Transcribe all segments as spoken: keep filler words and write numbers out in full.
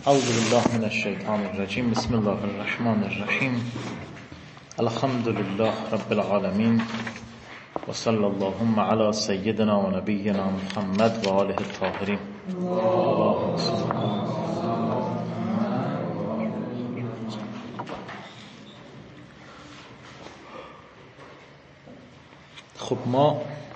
اعوذ بالله من الشیطان الرجیم. بسم الله الرحمن الرحیم. الحمد لله رب العالمین و صلی اللهم علی سیدنا و نبینا محمد و آله الطاهرین. خب ما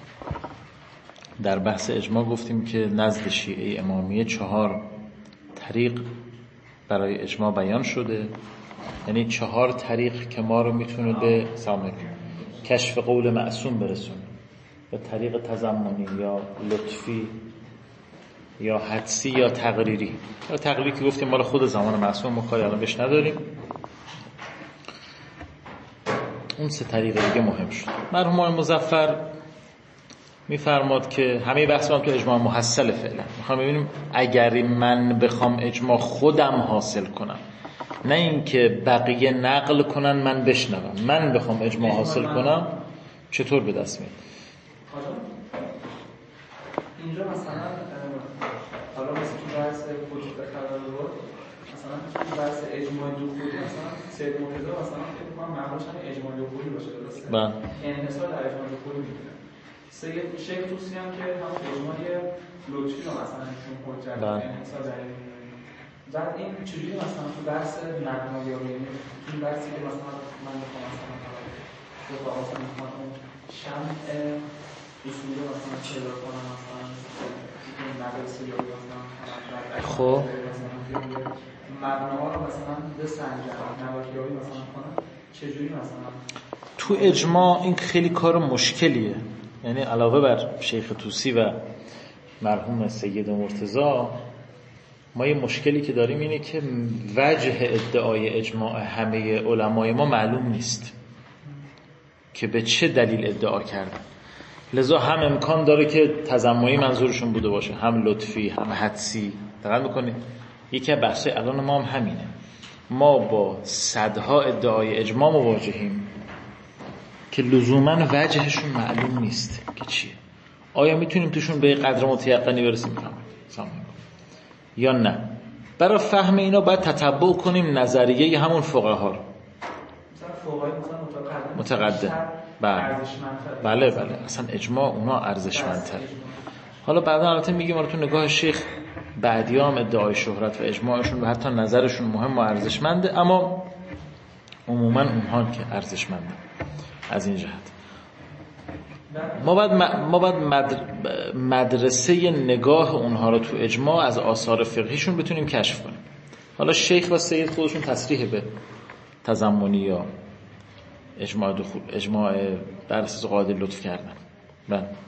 در بحث اجماع گفتیم که نزد شیعه امامیه چهار طریق برای اجماع بیان شده، یعنی چهار طریق که ما رو میتونه به سامک کشف قول معصوم برسونه، به طریق تضمنی یا لطفی یا حدسی یا تقریری. یا تقریری که گفتیم مال خود زمان معصوم، ما کاری الان بهش نداریم. اون سه طریق دیگه مهم شد. مرحوم آقای مظفر میفرماد که همه بحث ما تو اجماع محصل فعلا میخوام ببینیم اگر من بخوام اجماع خودم حاصل کنم، نه اینکه بقیه نقل کنن من بشنوم، من بخوام اجماع حاصل کنم چطور به دست میاد. اینجا مثلا حالا مثلا تو بحث وجود خبر رو مثلا تو بحث اجماع دخولی مثلا سید مرتضی مثلا فکر کنم معناش هم اجماع دخولی باشه، درسته؟ بله. انحصار در اجماع دخولی میگیره. سید شیخ توسی هم که همون اجماع لطفی رو مثلا ایشون حجت انحصار در بعد این چجوری مثلا تو بحث نقمایاری تو بحثی که مثلا من بخوام مثلا دو تا آسان میخوام شمع اصولی مثلا پیدا کنم مثلا این مدرسه یا مثلا خب مبناها رو مثلا بسنجم نواکیاری مثلا کنم چجوری مثلا تو اجماع این خیلی کار مشکلیه. یعنی علاوه بر شیخ توسی و مرحوم سید مرتضی، ما یه مشکلی که داریم اینه که وجه ادعای اجماع همه علمای ما معلوم نیست که به چه دلیل ادعا کردن. لذا هم امکان داره که تضمنی منظورشون بوده باشه، هم لطفی، هم حدسی. دقت می‌کنید یکی از بحث‌های الان ما هم همینه. ما با صدها ادعای اجماع مواجهیم که لزوماً وجهشون معلوم نیست که چیه. آیا میتونیم توشون به قدر متیقنی برسیم میفهمیم یا نه؟ برای فهم اینا باید تتبع کنیم نظریه همون فقها رو. مثلا فقهای مثلا متقدم متقدم بله بله بله اصلا اجماع اونا ارزشمندتر. حالا بعدا البته میگیم حالا تو نگاه شیخ بعدی‌ها هم ادعای شهرت و اجماعشون و حتی نظرشون مهم و ارزشمنده، اما عموما اونها که ارزشمنده. از این جهت ما باید ما باید مدرسه نگاه اونها رو تو اجماع از آثار فقهیشون بتونیم کشف کنیم. حالا شیخ و سید خودشون تصریح به تضمنی یا اجماع دخول اجماع بر اساس قاعده لطف کردن. بله. در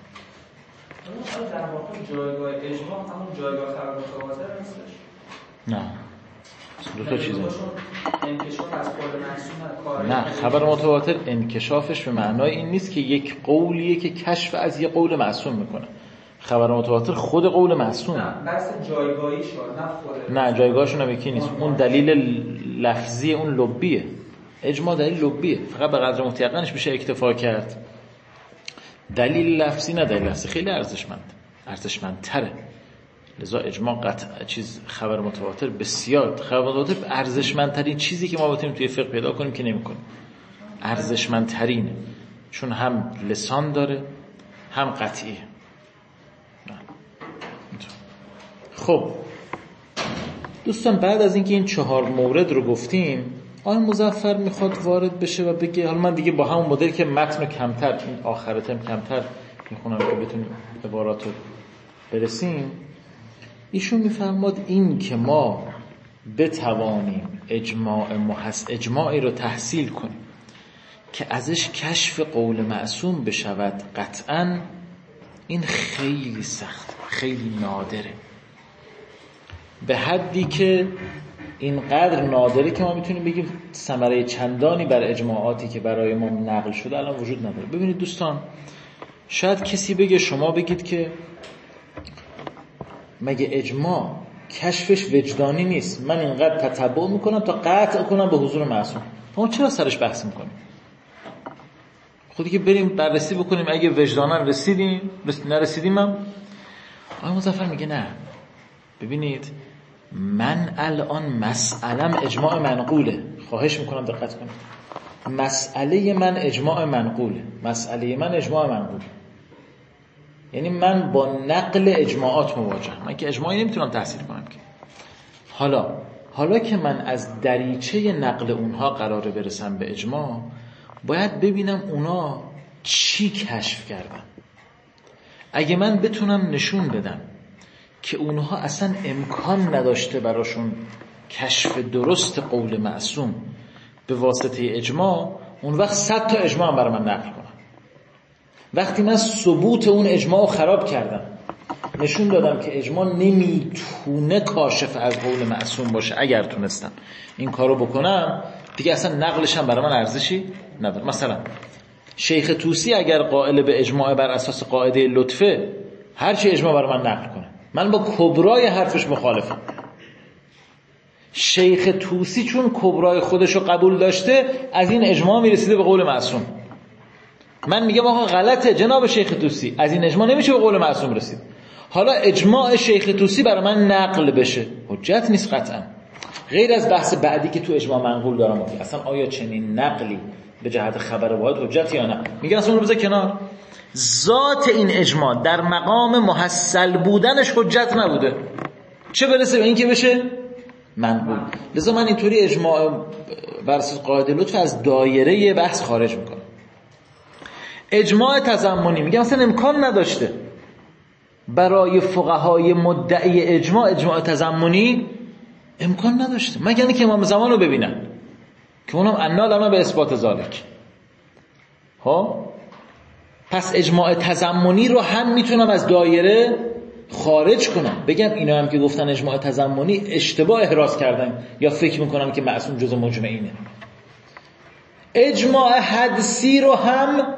واقع جایگاه اجماع همون جایگاه خبر متواتر هستش؟ نه. دو تا چیزه. انکشاف از قول معصوم نه، خبر متواتر انکشافش به معنای این نیست که یک قولیه که کشف از یک قول معصوم میکنه. خبر متواتر خود قول معصومه. نه، بحث جایگاهی شد، نه خود. نه، جایگاهشون هم یکی نیست. اون دلیل لفظی اون لبیه. اجماع دلیل لبیه. فقط به قدر متیقنش میشه اکتفا کرد. دلیل لفظی نه، دلیل لفظی خیلی ارزشمند. ارزشمندتره. لذا اجماع قطع چیز خبر متواتر بسیار خبر متواتر ارزشمندترین چیزی که ما بتونیم توی فقه پیدا کنیم که نمی‌کنیم. ارزشمندترینه، چون هم لسان داره هم قطعیه. خب دوستان، بعد از اینکه این چهار مورد رو گفتیم، آقای مظفر میخواد وارد بشه و بگه حالا من دیگه با همون مدل که متن کمتر، این آخر ترم کمتر میخونم که بتونیم عبارات رو برسیم. ایشون میفرماد این که ما بتوانیم اجماع محس اجماعی رو تحصیل کنیم که ازش کشف قول معصوم بشود، قطعاً این خیلی سخت، خیلی نادره، به حدی که اینقدر نادره که ما میتونیم بگیم ثمره چندانی بر اجماعاتی که برای ما نقل شده الان وجود نداره. ببینید دوستان، شاید کسی بگه، شما بگید که مگه اجماع کشفش وجدانی نیست؟ من اینقدر تتبع میکنم تا قطع کنم به حضور معصوم. ما چرا سرش بحث میکنیم؟ خودی که بریم بررسی بکنیم، اگه وجدانا رسیدیم، نرسیدیم هم. آقای مظفر میگه نه، ببینید من الان مسئلم اجماع منقوله. خواهش میکنم دقت کنید. مسئله من اجماع منقوله. مسئله من اجماع منقوله. یعنی من با نقل اجماعات مواجهم. من که اجماعی نمیتونم تحصیل کنم که. حالا حالا که من از دریچه نقل اونها قراره برسم به اجماع، باید ببینم اونا چی کشف کردن. اگه من بتونم نشون بدم که اونها اصلا امکان نداشته براشون کشف درست قول معصوم به واسطه اجماع، اون وقت صد تا اجماع برای من نقل کنم. وقتی من ثبوت اون اجماع رو خراب کردم، نشون دادم که اجماع نمیتونه کاشف از قول معصوم باشه، اگر تونستم این کارو بکنم، دیگه اصلا نقلش هم برای من ارزشی نداره. مثلا شیخ طوسی اگر قائل به اجماع بر اساس قاعده لطفه، هر چی اجماع برای من نقل کنه، من با کبرای حرفش مخالفم. شیخ طوسی چون کبرای خودش رو قبول داشته، از این اجماع میرسیده به قول معصوم. من میگم آقا غلطه جناب شیخ طوسی، از این اجماع نمیشه به قول معصوم رسید. حالا اجماع شیخ طوسی برای من نقل بشه، حجت نیست قطعا. غیر از بحث بعدی که تو اجماع منقول دارم، اصلا آیا چنین نقلی به جهت خبر واحد حجت یا نه؟ میگن اصلا اون رو بذار کنار. ذات این اجماع در مقام محصل بودنش حجت نبوده، چه برسه به این که بشه منقول. لذا من اینطوری اجماع بر اساس قاعده لطف از دایره بحث خارج میکنم. اجماع تضمنی میگم اصلا امکان نداشته برای فقهای مدعی اجماع، اجماع تضمنی امکان نداشته مگر اینکه امام زمان رو ببینن که اونم انا لنا به اثبات ذالک. ها پس اجماع تضمنی رو هم میتونم از دایره خارج کنم، بگم اینا هم که گفتن اجماع تضمنی اشتباه احراز کردن یا فکر میکنم که معصوم جزء مجمعینه. اجماع حدسی رو هم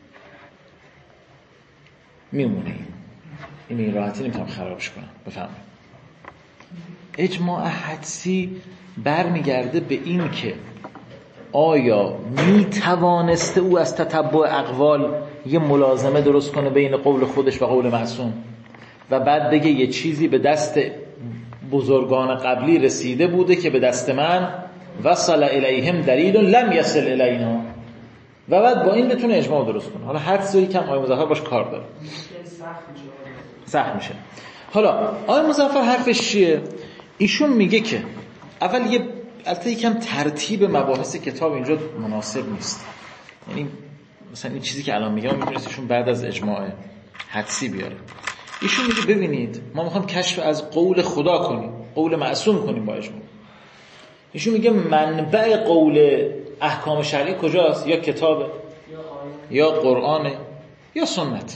میمونه، این این راحتی نمیتونم خرابش کنم. بفهمید اجماع حدسی برمیگرده به این که آیا میتوانسته او از تتبع اقوال یه ملازمه درست کنه بین قول خودش و قول معصوم و بعد بگه یه چیزی به دست بزرگان قبلی رسیده بوده که به دست من وصل الیهم دلیل لم یصل الینا، و بعد با این بتونه اجماع درست کنه. حالا حدسی کم آقای مظفر باش کار داره، سخت میشه. حالا آقای مظفر حرفش چیه؟ ایشون میگه که اول یه البته یکم ترتیب مباحث کتاب اینجا مناسب نیست، یعنی مثلا این چیزی که الان میگم میتونست ایشون بعد از اجماع حدسی بیاره. ایشون میگه ببینید ما میخوام کشف از قول خدا کنیم، قول معصوم کنیم با اجماع. ایشون میگه منبع قول احکام شرعی کجاست؟ یا کتابه یا قرآنه یا سنت.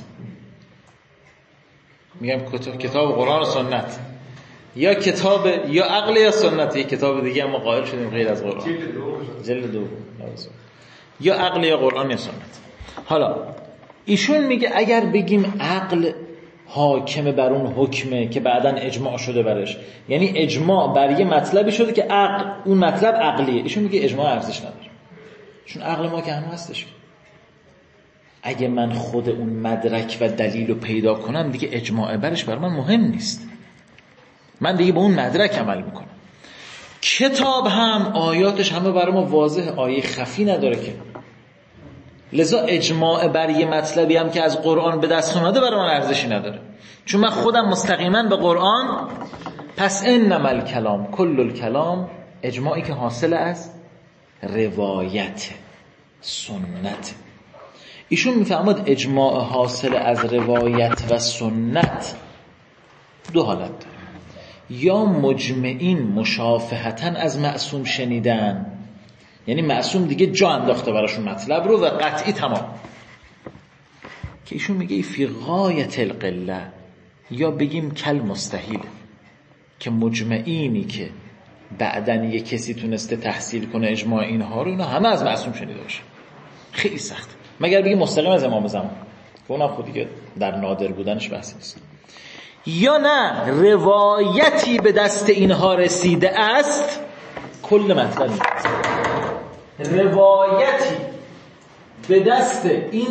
میگم کتاب قرآن و سنت، یا کتاب یا عقل یا سنت. یک کتاب دیگه هم قائل شدیم غیر از قرآن، جلد دو، یا عقل یا قرآن یا سنت. حالا ایشون میگه اگر بگیم عقل حاکم بر اون حکمه که بعداً اجماع شده برش، یعنی اجماع بر یه مطلبی شده که عقل اون مطلب عقلیه، ایشون میگه اجماع ارزش نداره، چون عقل ما که هنوز هستش. اگه من خود اون مدرک و دلیل رو پیدا کنم دیگه اجماع برش بر من مهم نیست، من دیگه به اون مدرک عمل میکنم. کتاب هم آیاتش همه برای ما واضح، آیه خفی نداره که، لذا اجماع بر یه مطلبی هم که از قرآن به دست اومده برای من ارزشی نداره، چون من خودم مستقیما به قرآن. پس انما الکلام کل الکلام، اجماعی که حاصل از روایت سنت. ایشون میفهمد اجماع حاصل از روایت و سنت دو حالت داره، یا مجمعین مشافهتاً از معصوم شنیدن، یعنی معصوم دیگه جا انداخته براشون مطلب رو و قطعی تمام، که ایشون میگه فی غایت القله، یا بگیم کل مستحیل، که مجمعینی که بعدن یه کسی تونسته تحصیل کنه اجماع اینها رو، اینا همه از معصوم شنیده باشه، خیلی سخت. مگر بگیم مستقیم از امام زمان، که اونم خود دیگه در نادر بودنش بحث نیست. یا نه روایتی به دست اینها رسیده است، کل مطلب روایتی به دست این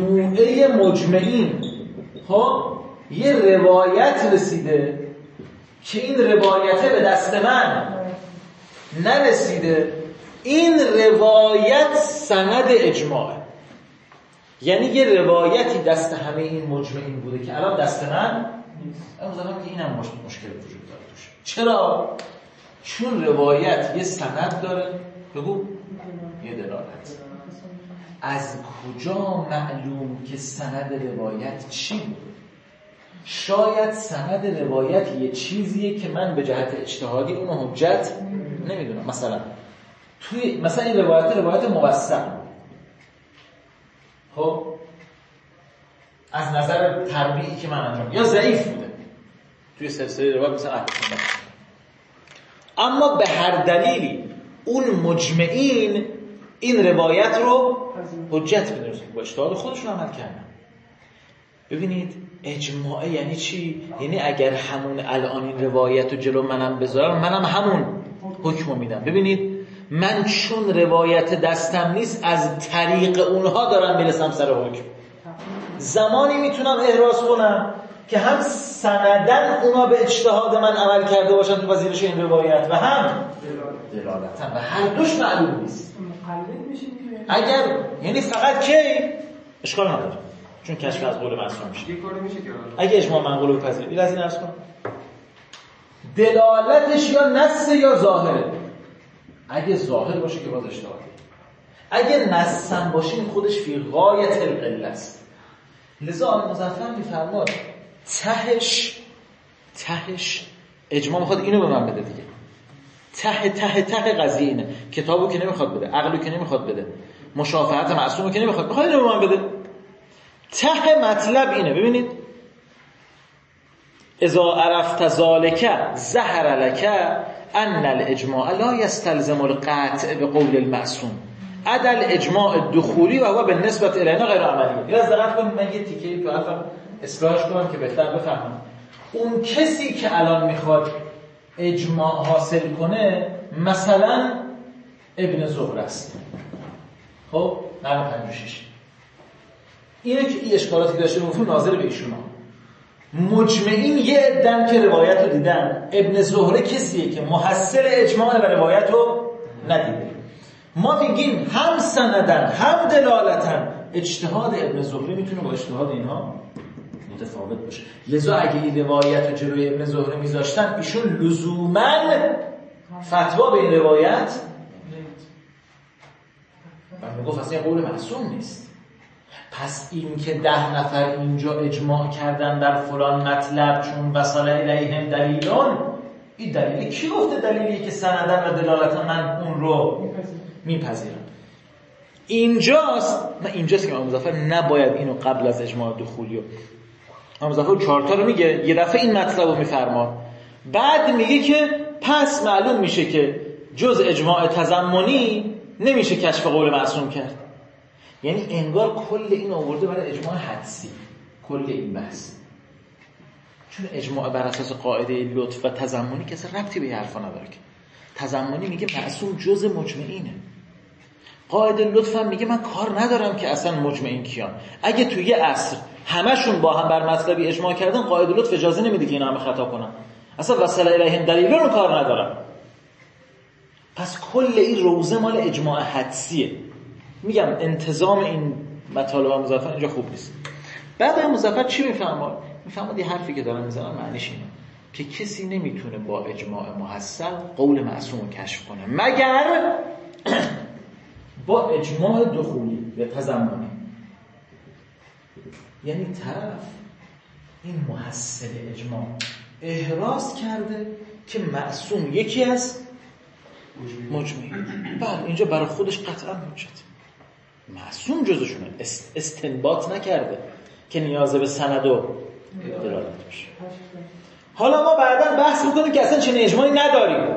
مجموعه مجمعین ها یه روایت رسیده که این روایته به دست من نرسیده، این روایت سند اجماعه. یعنی یه روایتی دست همه این مجمعین بوده که الان دست من نیست. مثلا که اینم مشکل وجود داره توش. چرا؟ چون روایت یه سند داره، بگو یه دلالت. از کجا معلوم که سند روایت چی بود؟ شاید سند روایت یه چیزیه که من به جهت اجتهادی اونو حجت نمیدونم. مثلا توی مثلا این روایت روایت موثق، خب از نظر تربیعی که من انجام یا ضعیف بوده توی سلسله روایت مثلا اهل سنت، اما به هر دلیلی اون مجمعین این روایت رو حجت می‌دونن، با اجتهاد خودشون عمل کردن. ببینید اجماع یعنی چی؟ یعنی اگر همون الان این روایت رو جلو منم بذارم، منم همون حکم میدم. ببینید من چون روایت دستم نیست، از طریق اونها دارم میرسم سر حکم. زمانی میتونم احراز کنم که هم سندن اونا به اجتهاد من عمل کرده باشن تو پذیرش این روایت و هم دلالتاً، و هر دوش معلوم نیست. اگر یعنی فقط کی اشکال نداره چون کشف از قول معصوم میشه. اگه اجماع منقول بپذیره، این از این عرض کنم دلالتش یا نص یا ظاهره. اگه ظاهر باشه که باز اشتباهه، اگه نصم باشه این خودش فی غایت القله است. لذا آن مظفر میفرماد تهش تهش اجماع میخواد اینو به من بده دیگه. ته ته ته قضیه اینه، کتابو که نمیخواد بده، عقلو که نمیخواد بده، مشافهت معصومو که نمیخواد، میخواد اینو به من بده. ته مطلب اینه، ببینید اذا عرفت ذالک ظهر لک ان الاجماع لا يستلزم القطع بقول المعصوم عدل اجماع الدخولی و هو بالنسبه الینا غیر عملی. این از دقت کنید، من یه تیکه‌ای تو حرفم اصلاحش کنم که بهتر بفهمم. اون کسی که الان میخواد اجماع حاصل کنه مثلا ابن زهر است، خب نه پنجاه و شش، اینه که این اشکالاتی داشته مفهوم ناظر به ایشون. مجمعین یه عدن که روایت رو دیدن، ابن زهره کسیه که محصل اجماع و روایت رو ندیده. ما میگیم هم سندن هم دلالتن اجتهاد ابن زهره میتونه با اجتهاد اینها متفاوت باشه. لذا اگه این روایت رو جلوی ابن زهره میذاشتن، ایشون لزوماً فتوا به این روایت و میگفت اصلا این قول معصوم نیست. پس این که ده نفر اینجا اجماع کردن در فلان مطلب چون وصل الیهم دلیلون، این دلیلی کی گفته دلیلی که سندن و دلالتا من اون رو میپذیرم؟ اینجاست نه اینجاست که امام مظفر نباید اینو قبل از اجماع دخولی و امام مظفر چهار تا رو میگه، یه دفعه این مطلب رو میفرما، بعد میگه که پس معلوم میشه که جز اجماع تضمنی نمیشه کشف قول معصوم کرد. یعنی انگار کل این آورده برای اجماع حدسی، کل این بحث، چون اجماع بر اساس قاعده لطف و تضمنی که اصلا ربطی به این حرفا نداره. که تضمنی میگه معصوم جز مجمعینه، قاعده لطف هم میگه من کار ندارم که اصلا مجمعین کیان. اگه توی یه عصر همشون با هم بر مطلبی اجماع کردن، قاعده لطف اجازه نمیده که اینا همه خطا کنن، اصلا وصل الیهم دلیلون رو کار ندارم. پس کل این روزه مال اجماع حدسیه. میگم انتظام این مطالب مظفر اینجا خوب نیست. بعد هم مظفر چی میفهمه؟ میفهمه یه حرفی که دارم میزنم معنیش اینه که کسی نمیتونه با اجماع محصل قول معصوم رو کشف کنه مگر با اجماع دخولی یا تضمنی. یعنی طرف این محصل اجماع احراز کرده که معصوم یکی از مجمعین، بله اینجا برای خودش قطعا حجت، معصوم جزشونه، استنباط نکرده که نیازه به سند و دلالت باشه. حالا ما بعداً بحث میکنیم که اصلا چنین اجماعی نداریم.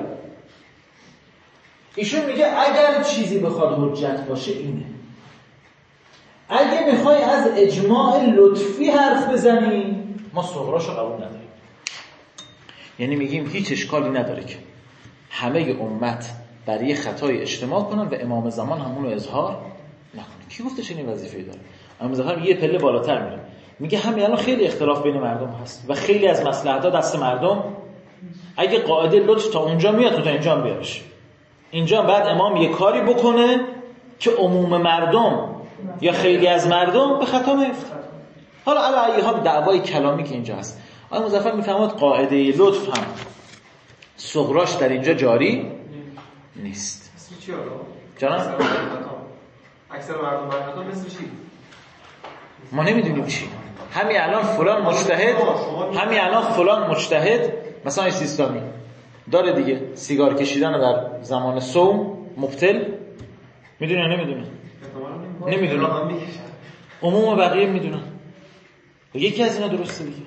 ایشون میگه اگر چیزی بخواد حجت باشه اینه. اگه میخوای از اجماع لطفی حرف بزنی، ما صغراشو قبول نداریم. یعنی میگیم هیچ اشکالی نداره که همه امت برای خطای اجتماع کنن و امام زمان همون رو اظهار نکنه. کی گفته چنین وظیفه‌ای داره؟ امام زمان یه پله بالاتر میره، میگه همین الان خیلی اختلاف بین مردم هست و خیلی از مصلحت‌ها دست مردم اگه قاعده لطف تا اونجا میاد تا اینجا هم بیارش. اینجا بعد امام یه کاری بکنه که عموم مردم یا خیلی از مردم به خطا نیفتن. حالا علی ای حال دعوای کلامی که اینجا هست. آقای مظفر میفهمد قاعده لطف هم صغراش در اینجا جاری نیست. مثل چی آقا؟ جانم؟ اکثر مردم بر خطا مثل چی؟ ما نمیدونیم چی. همین الان فلان مجتهد همین الان فلان مجتهد مثلا سیستانی داره دیگه سیگار کشیدن در زمان صوم مبتل میدونه یا نمیدونه؟ نمیدونه. عموم بقیه میدونن. یکی از اینا درسته دیگه.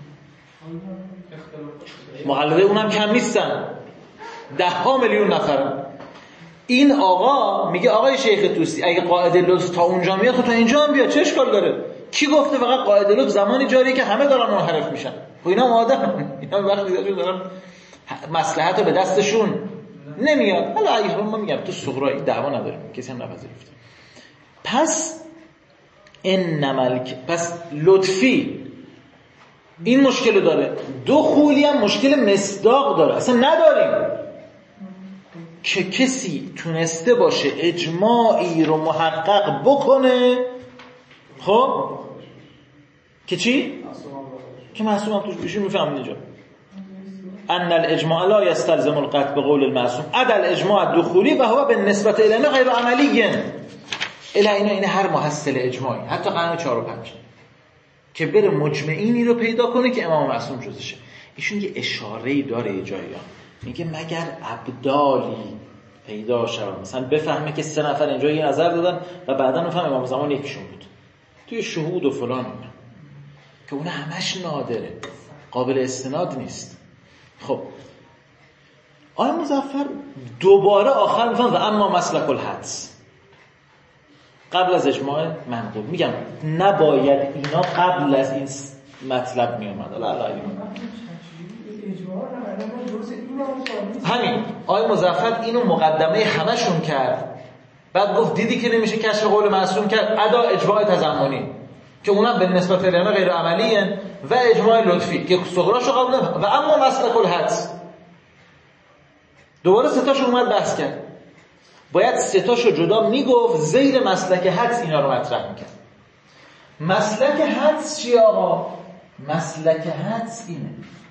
مقلده اونم کم نیستن. ده ها میلیون نفرن. این آقا میگه آقای شیخ طوسی اگه قاعده لطف تا اونجا میاد خب تا اینجا هم بیاد چه اشکال داره؟ کی گفته فقط قاعده لطف زمانی جاریه که همه دارن منحرف میشن؟ خب اینا آدم اینا وقتی دارن مصلحت رو به دستشون نمیاد. حالا اگه ما میگم تو صغرایی دعوا نداریم کسی هم نپذیرفته. پس این نملک پس لطفی این مشکل داره. دخولی هم مشکل مصداق داره. اصلا نداریم که کسی تونسته باشه اجماعی رو محقق بکنه خب که چی؟ که معصوم هم توش بیشون میفهمید اینجا ان الاجماع لا يستلزم القطع بقول المعصوم عدل اجماع دخولی و هو به نسبت الینا غیر عملی الا اینا این هر محصل اجماعی حتی قرن چهار و پنج که بره مجمعینی رو پیدا کنه که امام معصوم جزشه. ایشون یه اشاره‌ای داره یه جایی ها میگه مگر ابدالی پیدا شد مثلا بفهمه که سه نفر اینجا یه نظر دادن و بعدا بفهمه امام زمان یکیشون بود توی شهود و فلان اینا که اون همش نادره قابل استناد نیست. خب آقای مظفر دوباره آخر میفهم و اما مسلک الحدس قبل از اجماع منقول میگم نباید اینا قبل از این مطلب میومد. همین آقای مظفر اینو مقدمه همشون کرد بعد گفت دیدی که نمیشه کشف قول معصوم کرد ادا اجماع تضمنی که اونم به نسبت الینا غیر عملیه و اجماع لطفی که صغراشو قبول و اما مسلک الحدس دوباره ستاشو اومد بحث کرد. باید ستاشو جدا میگفت زیر مسلک حدس اینا رو مطرح میکرد. مسلک حدس چی آقا؟ مسلک حدس اینه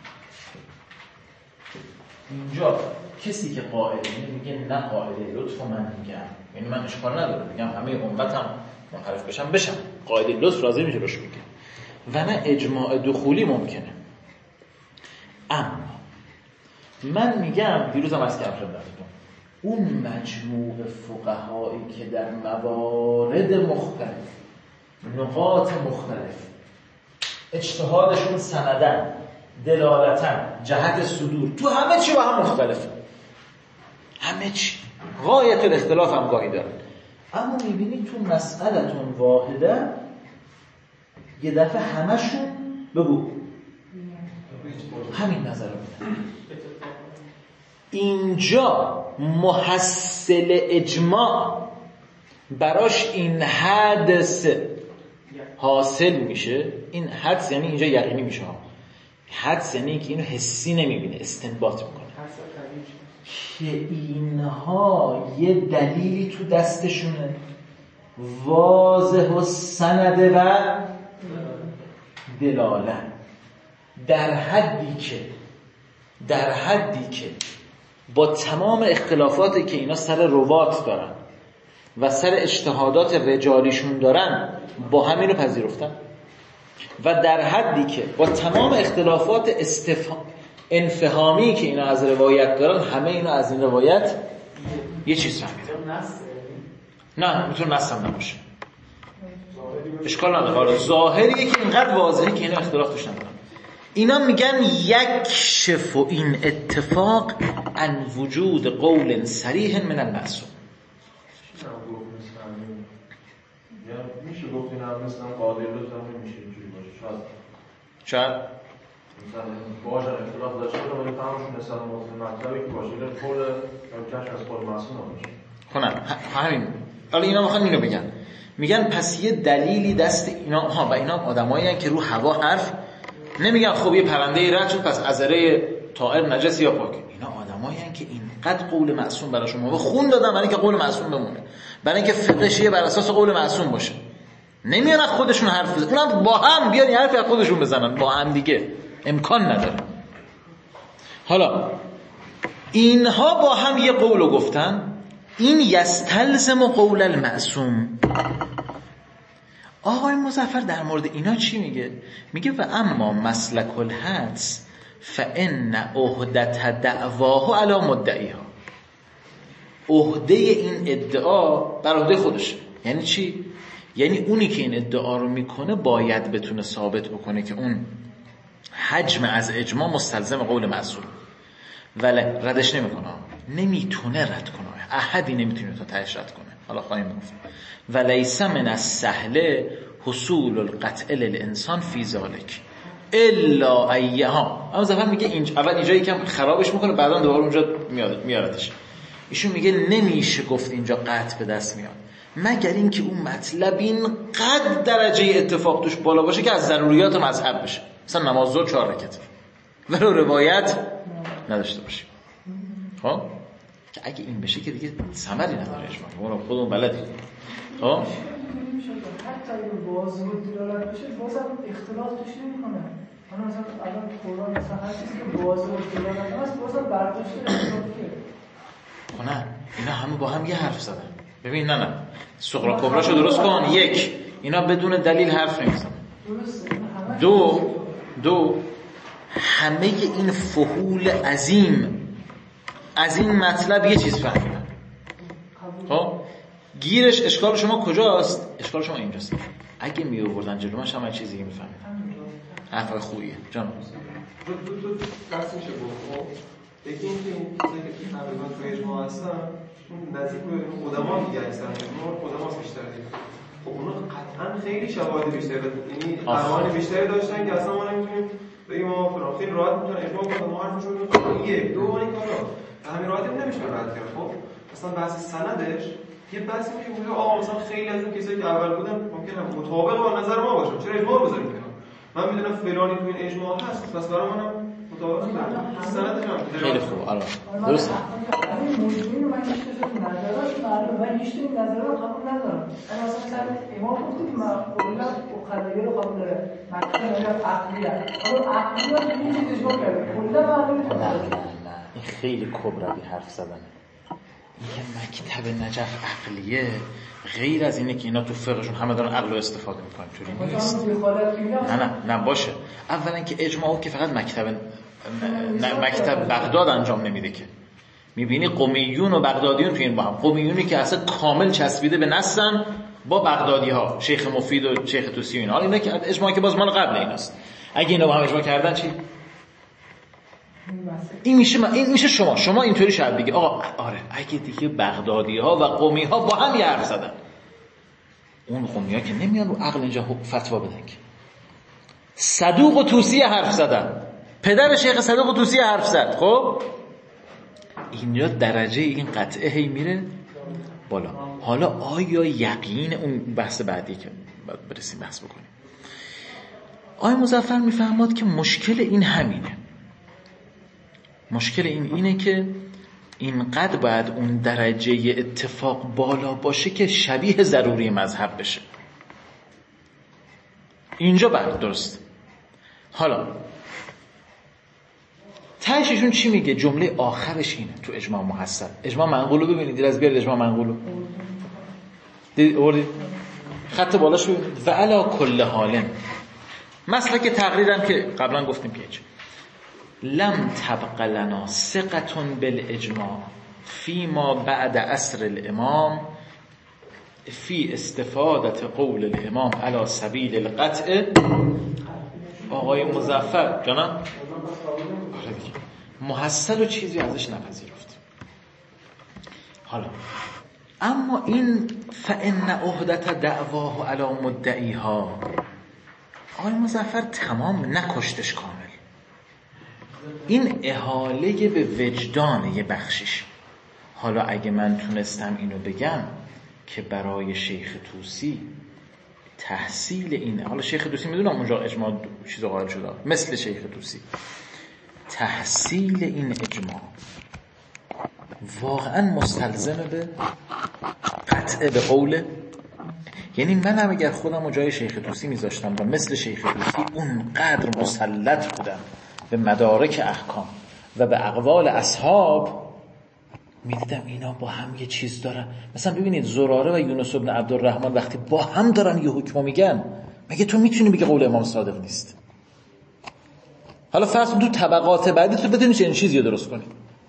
اینجا کسی که قاعده میگه نه قاعده لطف من میگم یعنی من اشکال نداره میگم همه امتم منحرف بشم بشم قاعده لطف راضی میشه روش میگه و نه اجماع دخولی ممکنه. اما من میگم دیروزم از کم شد اون مجموع فقهایی که در موارد مختلف نقاط مختلف اجتهادشون سندن دلالتن جهت صدور تو همه چی با هم مختلفه همه چی غایت الاختلاف هم گاهی دارن اما میبینی تو مسئلتون واحده یه دفعه همشون بگو همین نظر رو میدن. اینجا محصل اجماع براش این حدث حاصل میشه. این حدث یعنی اینجا یقینی میشه حدث یعنی که اینو حسی نمیبینه استنباط میکنه که اینها یه دلیلی تو دستشونه واضح و سند و دلاله در حدی که در حدی که با تمام اختلافاتی که اینا سر روات دارن و سر اجتهادات رجالیشون دارن با همین رو پذیرفتن و در حدی که با تمام اختلافات استفهام انفهامی که اینا از روایت دارن همه اینا از این روایت یه چیز فهمیدن. نه میتونه نص هم نباشه اشکال نداره ظاهریه که اینقدر واضحه که اینا اختلاف توش ندارن. اینا میگن یک شف این اتفاق عن وجود قول صریح من المعصوم. میشه گفت این هم مثلا قاعده لطف هم نمیشه اینجوری باشه شاید شاید مثلا باشه اختلاف داشته باشه ولی تمامشون مثلا مطلبی که باشه این خود کشف از قول معصوم نباشه کنن همین. حالا اینا میخوان اینو بگن میگن پس یه دلیلی دست اینا ها و اینا آدمایی هستن که رو هوا حرف نمیگن. خب یه پرنده رد شد پس عذره طائر نجس یا پاک. اینا آدمایی هستن که اینقدر قول معصوم براشون مهمه، خون دادن برای اینکه قول معصوم بمونه، برای اینکه فقهشیه بر اساس قول معصوم باشه. نمیان از خودشون حرف بزنن، اونم با هم بیان حرف از خودشون بزنن با هم دیگه، امکان نداره. حالا اینها با هم یه قولو گفتن، این یستلزم قول المعصوم. آقای مظفر در مورد اینا چی میگه؟ میگه و اما مسلک الحدس فان عهدت دعواه علی مدعیها. عهده این ادعا بر عهده خودشه. یعنی چی؟ یعنی اونی که این ادعا رو میکنه باید بتونه ثابت بکنه که اون حجم از اجماع مستلزم قول معصوم، ولی ردش نمیکنه، نمیتونه رد کنه، احدی نمیتونه تا تهش رد کنه. حالا خواهیم گفت ولیس من السهل حصول القطع للانسان فی ذلک الا ایها. اما زفر میگه اینجا اول اینجا یکم خرابش میکنه، بعدا دوباره اونجا میاد میاردش. ایشون میگه نمیشه گفت اینجا قطع به دست میاد مگر اینکه اون مطلب اینقدر درجه اتفاق توش بالا باشه که از ضروریات مذهب بشه، مثلا نماز ظهر چهار رکعت ولو روایت نداشته باشیم. خب که اگه این بشه که دیگه ثمری نداره اجماع، ما خودمون بلدیم. خب حتی اگه واضح و دلالت بشه بازم اختلاف توش نمی‌کنه. من مثلا الان قرآن مثلا هر چیزی که واضح و دلالت هست بازم برداشت اختلافیه. خب نه اینا همه با هم یه حرف زدن. ببین نه نه صغرا کبراشو درست کن. یک، اینا بدون دلیل حرف نمیزنن. دو دو همه این فحول عظیم از این مطلب یه چیز فهمیدن. خب گیرش اشکال شما کجاست؟ اشکال شما اینجاست. اگه می آوردن جلو من شما چیزی میفهمیدن. حرف خوبیه جان. دو دو دو قسم میشه گفت. یکی اینکه این چیزایی که تقریبا تو اجماع هستن اون نزدیک به قدما دیگه هستن، اجماع قدماست بیشتر دیگه. خب اونا قطعا خیلی شواهد بیشتری داشتن، یعنی قرائن بیشتری داشتن که اصلا ما نمیتونیم بگیم ما فلان خیلی راحت میتونن اجماع کنن، ما حرفشون رو میخونیم. یک دو این کارا همین راحتی نمیشه رد کرد. خب مثلا بحث سندش یه بحثی میشه که آقا مثلا خیلی از اون کسایی که اول بودن ممکنه مطابق با نظر ما باشن، چرا اجماع بذاریم کنار؟ من میدونم فلانی تو این اجماع هست، پس برای منم مطابق سندش هم خیلی خوب. الان درست همین موضوعی رو من هیچ کسی نظرش معلومه، من هیچ این نظر رو قبول ندارم. انا مثلا امام گفت که معقولا مخالفه رو قبول داره، مثلا میگه عقلیه، اما عقلیه رو این چیز اجماع کرده کلا معلومه. نه نه این خیلی کبروی حرف زدن. یه مکتب نجف عقلیه غیر از اینه که اینا تو فقهشون همه دارن عقل رو استفاده میکنن، طوری نیست. نه نه نه باشه. اولا که اجماع که فقط مکتب مکتب بغداد انجام نمیده که میبینی قمیون و بغدادیون تو این با هم، قمیونی که اصلا کامل چسبیده به نصن با بغدادی ها، شیخ مفید و شیخ توسی و اینا. حالا اینا که اجماع که باز مال قبل ایناست. اگه اینا با هم اجماع کردن چی؟ این میشه این میشه شما شما اینطوری شاید بگی آقا آره اگه دیگه بغدادی ها و قمی ها با هم یه حرف زدن، اون قمی ها که نمیان رو عقل اینجا فتوا بدن که صدوق و توسی حرف زدن، پدر شیخ صدوق و توسی حرف زد. خب اینجا درجه این قطعه هی میره بالا. حالا آیا یقین اون بحث بعدی که برسیم بحث بکنیم. آقای مظفر میفهماد که مشکل این همینه، مشکل این اینه که اینقدر باید اون درجه اتفاق بالا باشه که شبیه ضروری مذهب بشه. اینجا بعد درست. حالا تهششون چی میگه؟ جمله آخرش اینه تو اجماع محصل. اجماع منقولو ببینید، دیر از بیارید اجماع منقولو دید اوردید خط بالاش ببینید. و علا کل حالن مثلا که تقریرم که قبلا گفتیم که چه لم تبق لنا ثقة بالاجماع فيما بعد عصر الامام فی استفادت قول الامام على سبیل القطع. آقای مظفر جانم محصل و چیزی ازش نپذیرفت. حالا اما این فان عهدت دعواه علی مدعیها، آقای مظفر تمام نکشتش کامل. این احاله به وجدان یه بخشش. حالا اگه من تونستم اینو بگم که برای شیخ توسی تحصیل اینه، حالا شیخ توسی میدونم اونجا اجماع چیزا قائل شده مثل شیخ توسی، تحصیل این اجماع واقعا مستلزم به قطع به قوله. یعنی من هم اگر خودم رو جای شیخ طوسی میذاشتم و مثل شیخ طوسی اونقدر مسلط بودم به مدارک احکام و به اقوال اصحاب، میدیدم اینا با هم یه چیز دارن. مثلا ببینید زراره و یونس بن عبدالرحمن وقتی با هم دارن یه حکم میگن، مگه تو میتونی بگی قول امام صادق نیست؟ حالا فرض کن تو طبقات بعدی تو بتونی چنین چیزی رو درست کنی،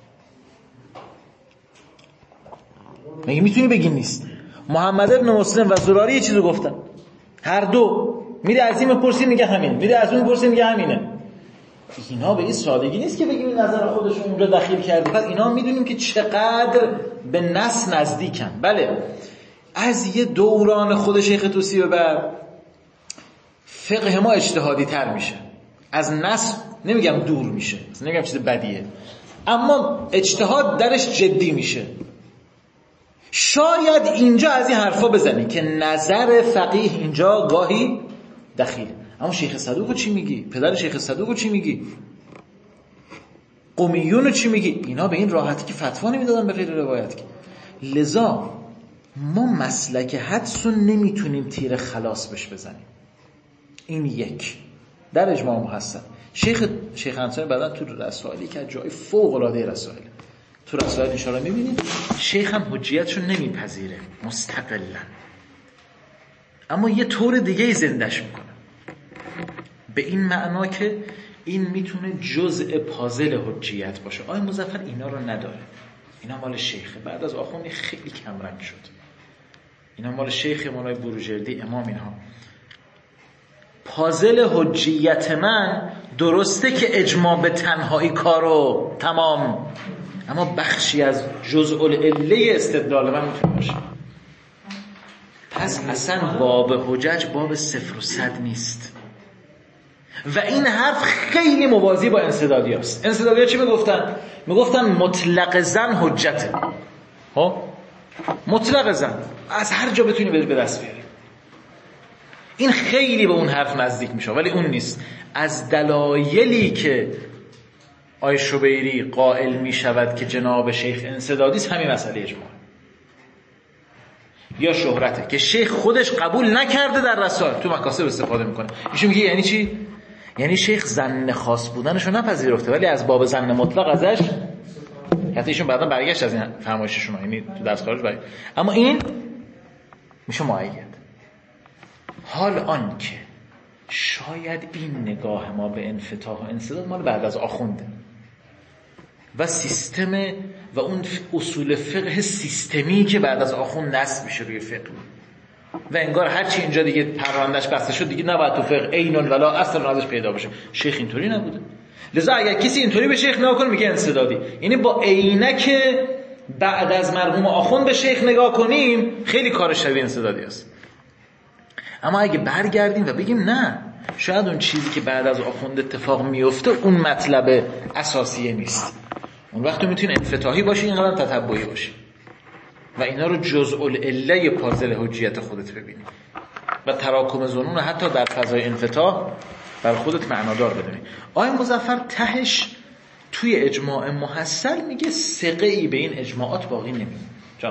مگه میتونی بگی نیست؟ محمد ابن مسلم و زراره یه چیزو گفتن، هر دو میره از این میپرسی میگه همین، میره از اون میپرسی میگه همینه. اینا به این سادگی نیست که بگیم این نظر خودشون اونجا دخیل کرده. پس اینا میدونیم که چقدر به نص نزدیکن. بله از یه دوران خود شیخ طوسی به بعد فقه ما اجتهادی تر میشه، از نص نمیگم دور میشه، نمیگم چیز بدیه، اما اجتهاد درش جدی میشه. شاید اینجا از این حرفا بزنی که نظر فقیه اینجا گاهی دخیل. اما شیخ صدوقو چی میگی؟ پدر شیخ صدوقو چی میگی؟ قمیونو چی میگی؟ اینا به این راحتی که فتوا نمیدادن به غیر روایت. لذا ما مسلک حدسو نمیتونیم تیر خلاص بش بزنیم. این یک در اجماع محسن. شیخ شیخ انصاری بعدن تو رسائلی که جای فوق العاده رسائل تو رسائل اشاره میبینید شیخ هم حجیتشو نمیپذیره مستقلا، اما یه طور دیگه زندش میکنه، به این معنا که این میتونه جزء پازل حجیت باشه. آقای مظفر اینا رو نداره، اینا مال شیخه، بعد از آخوندی خیلی کم رنگ شد، اینا مال شیخ مولای بروجردی امام. اینها پازل حجیت من درسته که اجماع به تنهایی کارو تمام، اما بخشی از جزء العله استدلال من میتونه باشه. پس اصلا باب حجج باب صفر و صد نیست و این حرف خیلی موازی با انسدادی هست. انسدادی ها چی میگفتن؟ میگفتن مطلق زن حجته. ها مطلق زن از هر جا بتونی بری به دست بیاری. این خیلی به اون حرف نزدیک میشه ولی اون نیست. از دلایلی که آی شبیری قائل میشود که جناب شیخ انسدادی است همین مسئله اجماع یا شهرته که شیخ خودش قبول نکرده در رسائل، تو مکاسب استفاده میکنه. ایشون میگه یعنی چی؟ یعنی شیخ ظن خاص بودنشو نپذیرفته ولی از باب ظن مطلق ازش، حتی ایشون بعدا برگشت از این فرمایششون، یعنی تو درس خارج برگشت، اما این میشه مؤید. حال آن که شاید این نگاه ما به انفتاح و انسداد مال بعد از آخونده و سیستم و اون اصول فقه سیستمی که بعد از آخوند نصب میشه روی فقه و انگار هرچی اینجا دیگه پروندهش بسته شد دیگه نباید تو فقه عین ولا اصل ازش پیدا بشه. شیخ اینطوری نبوده. لذا اگر کسی اینطوری به شیخ نگاه کنه میگه انسدادی، یعنی با عینک بعد از مرحوم آخوند به شیخ نگاه کنیم خیلی کار شبیه انسدادی است. اما اگه برگردیم و بگیم نه، شاید اون چیزی که بعد از آخوند اتفاق میفته اون مطلب اساسیه نیست، اون وقت تو میتونی انفتاحی باشی اینقدر تتبعی باشی و اینا رو جزء العله پازل حجیت خودت ببینی و تراکم ظنون حتی در فضای انفتاح بر خودت معنادار بدونی. آقای مظفر تهش توی اجماع محصل میگه ثقه‌ای به این اجماعات باقی نمیمونه. جان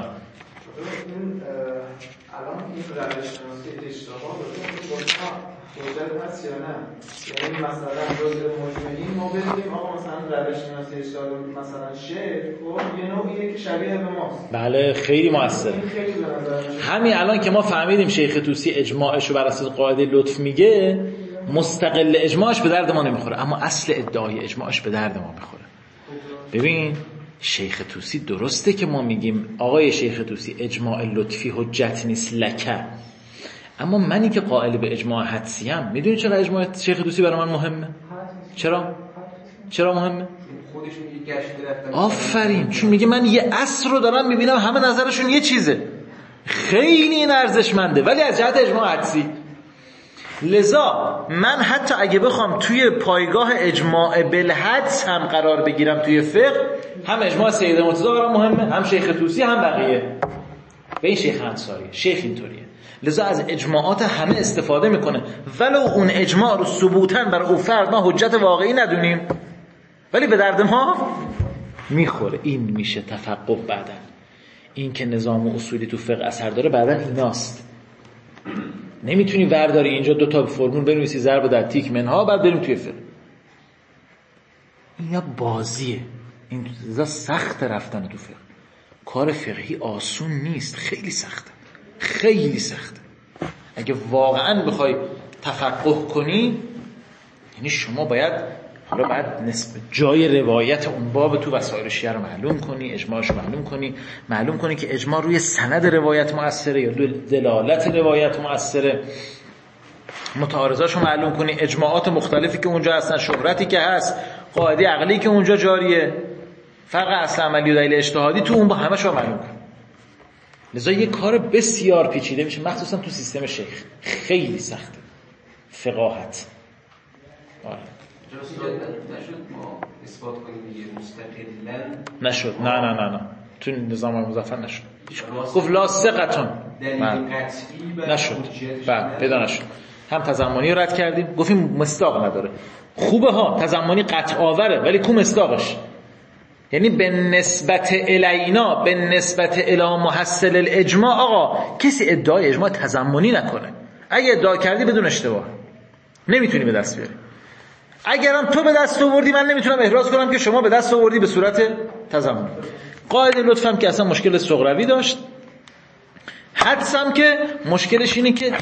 الان این روش شناسی اشتباه داره حجت هست یا نه؟ یعنی مثلا جزء مجمعین ما بگیم آقا مثلا روش شناسی اشتباه مثلا شعر خب یه نوعیه که شبیه به ماست. بله خیلی موثره. همین الان که ما فهمیدیم شیخ طوسی اجماعش رو بر اساس قاعده لطف میگه، مستقل اجماعش به درد ما نمیخوره اما اصل ادعای اجماعش به درد ما میخوره. ببین شیخ طوسی درسته که ما میگیم آقای شیخ طوسی اجماع لطفی حجت نیست لکه، اما منی که قائل به اجماع حدسیم میدونی چرا اجماع شیخ طوسی برای من مهمه؟ چرا؟ چرا مهمه؟ خودش میگه گشت رفتن. آفرین، چون میگه من یه اصل رو دارم میبینم همه نظرشون یه چیزه، خیلی این ارزشمنده ولی از جهت اجماع حدسی. لذا من حتی اگه بخوام توی پایگاه اجماع بالحدس هم قرار بگیرم توی فقه، هم اجماع سید مرتضی برام مهمه، هم شیخ طوسی، هم بقیه. به این شیخ انصاری شیخ اینطوریه، لذا از اجماعات همه استفاده میکنه ولو اون اجماع رو ثبوتاً برای او فرد ما حجت واقعی ندونیم، ولی به درد ما میخوره. این میشه تفقه بعدن. این که نظام و اصولی تو فقه اثر داره بعدن ایناست. نمیتونی ورداری اینجا دو تا فرمول بنویسی ضرب در تیک منها بعد بریم توی فقه. اینا بازیه. این چیزا سخت رفتن تو فقه. کار فقهی آسون نیست، خیلی سخته، خیلی سخته. اگه واقعا بخوای تفقه کنی، یعنی شما باید حالا باید نسبت جای روایت اون باب تو وسائل شیعه رو معلوم کنی، اجماعش رو معلوم کنی، معلوم کنی که اجماع روی سند روایت مؤثره یا روی دلالت روایت مؤثره، متعارضاشو معلوم کنی، اجماعات مختلفی که اونجا هستن، شهرتی که هست، قاعده عقلی که اونجا جاریه، فرق اصل عملی و دلیل اجتهادی تو اون با همش رو معلوم کنی. لذا یه کار بسیار پیچیده میشه، مخصوصا تو سیستم شیخ خیلی سخته. فقاهت آره. نشد ما اثبات کنیم دیگه مستقلاً نشد. نه نه نه نه تو نظام مظفر نشد. گفت لا ثقتون نشد. بعد پیدا نشد. هم تضمنی رو رد کردیم، گفتیم مصداق نداره. خوبه ها تضمنی قطع آوره ولی کو مصداقش؟ یعنی به نسبت الینا، به نسبت الی محصل الاجماع، آقا کسی ادعای اجماع تضمنی نکنه. اگه ادعا کردی بدون اشتباه نمیتونی به دست بیاری. اگرم تو به دست آوردی من نمیتونم احراز کنم که شما به دست آوردی به صورت تضمن. قاعده لطفاً که اصلا مشکل صغروی داشت. حدسم که مشکلش اینه که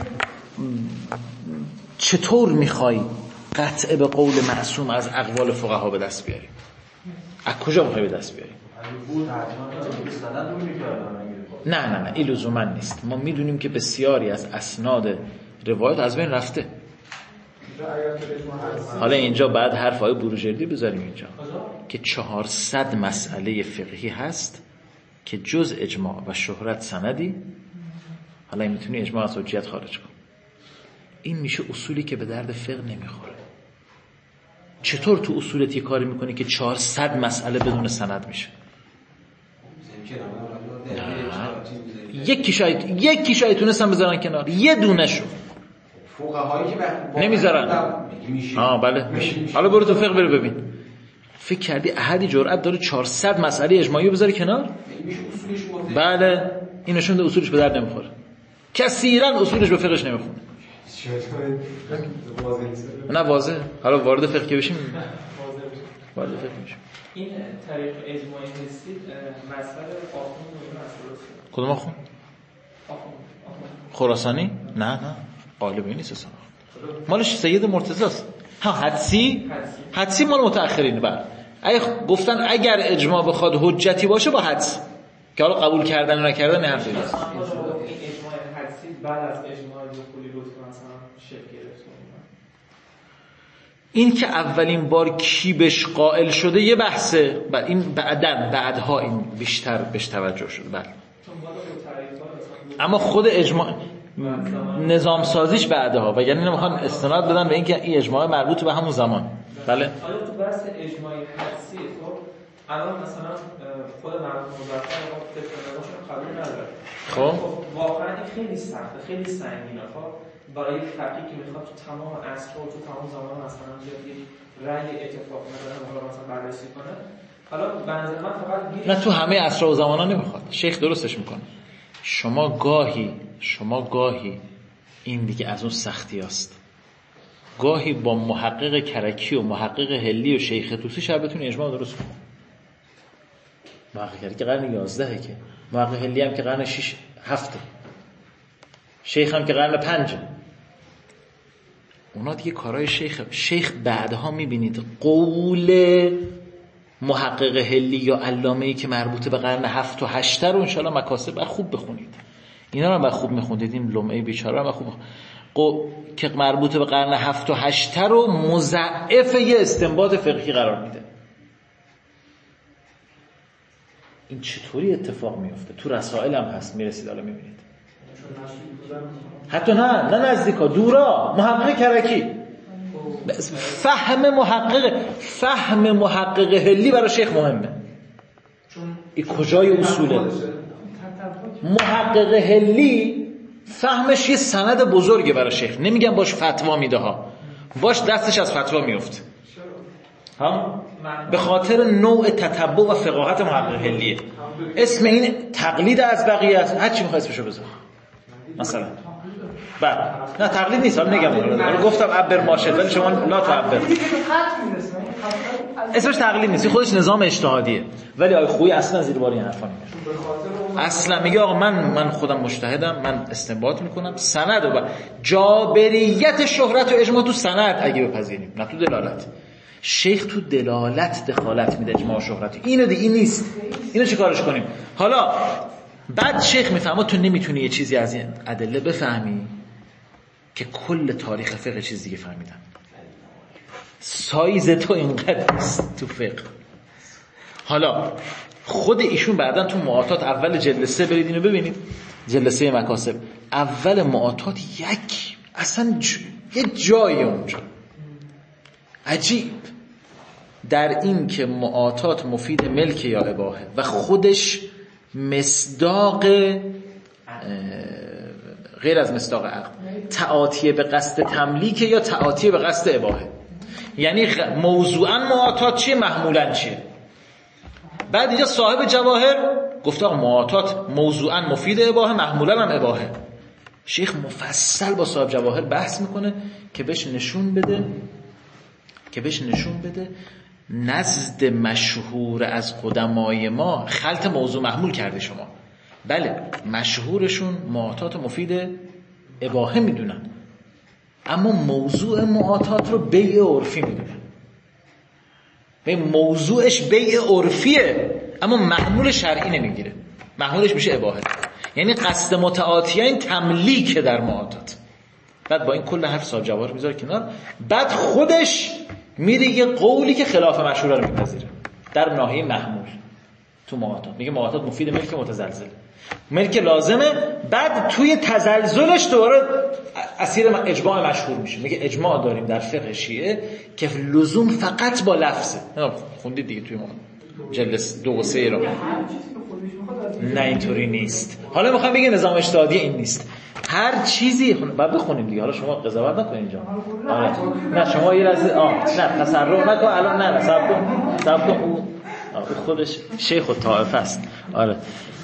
چطور میخوای قطع به قول معصوم از اقوال فقها به دست بیاری؟ از کجا میخوای به دست بیاری؟ نه نه نه این لزوما نیست. ما میدونیم که بسیاری از اسناد روایت از بین رفته. حالا اینجا بعد حرفای بروجردی بذاریم اینجا که چهارصد مسئله فقهی هست که جز اجماع و شهرت سندی، حالا میتونی اجماع از حجیت خارج کن. این میشه اصولی که به درد فقه نمیخوره. چطور تو اصولت یه کاری میکنی که چهارصد مسئله بدون سند میشه؟ یکی شاید یکی شاید تونستن بذارن کنار، یه دونه شو فقهایی که نمیذارن. آه بله میشه. حالا برو تو فقه برو ببین. فکر کردی احدی جرأت داره چهارصد مسئله اجماعی بذاره کنار؟ بله این نشون ده اصولش به درد نمیخوره. کثیرا اصولش به فقهش نمیخونه. نه واضحه. حالا وارد فقه که بشیم وارد فقه میشیم. این طریق اجماعی حسی مسئله آخون بود مسئله کدوم آخون؟ خراسانی؟ نه نه غالب نیست اصلا. مالش سید مرتضی است. ها حدسی؟ حدسی مال متأخرینه. بعد اگه گفتن اگر اجماع بخواد حجتی باشه با حدس که حالا قبول کردن و نکردن نه حرفی نیست. این اجماع حدسی بعد از اجماع دخولی لطفا مثلا شکل گرفت. این که اولین بار کی بهش قائل شده یه بحثه. بعد این بعدن بعدها این بیشتر بهش توجه شده. بله اما خود اجماع نظام سازیش بعدها و یعنی نمیخوان استناد بدن به اینکه این اجماع مربوط به همون زمان. بله حالا تو بحث اجماعی حدسی تو الان مثلا خود مرحوم مظفر ما تفسیرشون قبول نداره. خب واقعا این خیلی سخته، خیلی سنگینه. خب برای فقیه که میخواد تو تمام عصر و تو تمام زمان مثلا بیاد یک رأی اتفاق نداره حالا مثلا بررسی کنه. حالا بنظر من فقط نه تو همه عصر و زمانا نمیخواد. شیخ درستش میکنه. شما گاهی شما گاهی این دیگه از اون سختی است. گاهی با محقق کرکی و محقق هلی و شیخ توسی شاید بتونی اجماع درست کنی. محقق کرکی که قرن یازدهه که محقق هلی هم که قرن شش هفته شیخ هم که قرن پنجه. اونا دیگه کارهای شیخ شیخ بعدها میبینید قول محقق هلی یا علامه‌ای که مربوط به قرن هفت و هشت رو انشالله مکاسب خوب بخونید. اینا رو خوب میخوندید. این لمعه بیچاره رو خوب قو... که مربوط به قرن هفت و هشت رو مضاعف یه استنباط فقهی قرار میده. این چطوری اتفاق میفته؟ تو رسائل هم هست میرسید حالا میبینید. حتی نه نه نزدیکا دورا محقق کرکی فهم محقق فهم محقق هلی برای شیخ مهمه. این کجای اصوله؟ محقق هلی فهمش یه سند بزرگه برای شیخ. نمیگم باش فتوا میده ها، باش دستش از فتوا میفته. ها به خاطر نوع تتبع و فقاهت محقق حلیه. اسم این تقلید از بقیه است، هر چی می‌خوای اسمشو بذار. مثلا بعد نه تقلید نیست، حالا نگم حالا گفتم عبر ماشد ولی شما لا تعبر، اسمش تقلید نیست، خودش نظام اجتهادیه. ولی آقای خویی اصلا زیر بار این حرفا نمیشه. اصلا میگه آقا من من خودم مجتهدم، من استنباط میکنم، سند و جابریت شهرت و اجماع تو سند اگه بپذیریم، نه تو دلالت. شیخ تو دلالت دخالت میده، اجماع و شهرت اینو دیگه این نیست. اینو چه کارش کنیم؟ حالا بعد شیخ میفهمه تو نمیتونی یه چیزی از این ادله بفهمی که کل تاریخ فقه چیز دیگه فهمیدن. سایز تو اینقدر نیست تو فقه. حالا خود ایشون بعدن تو معاطات اول جلسه برید اینو ببینید، جلسه مکاسب اول معاطات یک اصلا ج... یه جایی اونجا عجیب در این که معاطات مفید ملک یا اباحه و خودش مصداق غیر از مصداق عقل، تعاطی به قصد تملیک یا تعاطی به قصد اباحه. یعنی موضوعاً معاطات چیه، محمولاً چیه. بعد اینجا صاحب جواهر گفت آقا معاطات موضوعاً مفید اباحه، محمولاً هم اباحه. شیخ مفصل با صاحب جواهر بحث میکنه که بهش نشون بده که بهش نشون بده نزد مشهور از قدمای ما خلط موضوع محمول کرده شما. بله مشهورشون معاطات مفید اباحه میدونن، اما موضوع معاطات رو بیع عرفی میدونن. به موضوعش بیع عرفیه اما محمول شرعی نمیگیره، محمولش میشه اباحه. یعنی قصد متعاطیین تملیک در معاطات. بعد با این کل حرف صاحب جواهر میذاره کنار، بعد خودش میره یه قولی که خلاف مشهور رو میپذیره در ناحیه محمول تو معاطات. میگه معاطات مفید ملک متزلزل، ملک لازمه. بعد توی تزلزلش دوباره اسیر اجماع مشهور میشه. میگه اجماع داریم در فقه شیعه که لزوم فقط با لفظه. خوندید دیگه توی ما جلس دو و سه رو. نه اینطوری نیست. حالا میخوام بگم نظام اجتهادی این نیست. هر چیزی بعد بخونیم دیگه. حالا شما قضاوت نکنید اینجا. آره. نه شما یه لحظه آه نه تصرف نکن الان، نه نه صبر کن صبر کن. او خودش شیخ و طائفه است. آره.